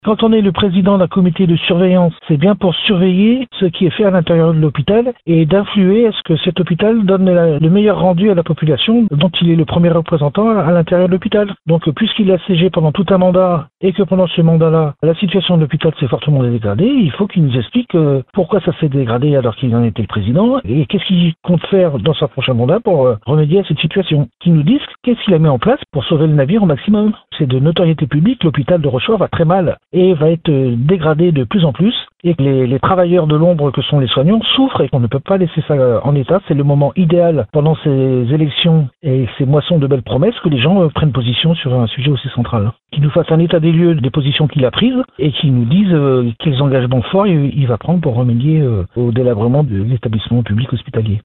Quand on est le président d'un comité de surveillance, c'est bien pour surveiller ce qui est fait à l'intérieur de l'hôpital et d'influer à ce que cet hôpital donne le meilleur rendu à la population dont il est le premier représentant à l'intérieur de l'hôpital. Donc puisqu'il a siégé pendant tout un mandat et que pendant ce mandat-là, la situation de l'hôpital s'est fortement dégradée, il faut qu'il nous explique pourquoi ça s'est dégradé alors qu'il en était le président et qu'est-ce qu'il compte faire dans son prochain mandat pour remédier à cette situation. Qu'il nous dise qu'est-ce qu'il a mis en place pour sauver le navire au maximum. C'est de notoriété publique, l'hôpital de Rochefort va très mal et va être dégradé de plus en plus et que les travailleurs de l'ombre que sont les soignants souffrent et qu'on ne peut pas laisser ça en état. C'est le moment idéal pendant ces élections et ces moissons de belles promesses que les gens prennent position sur un sujet aussi central. Qu'il nous fasse un état des lieux des positions qu'il a prises et qu'il nous dise quels engagements forts il va prendre pour remédier au délabrement de l'établissement public hospitalier.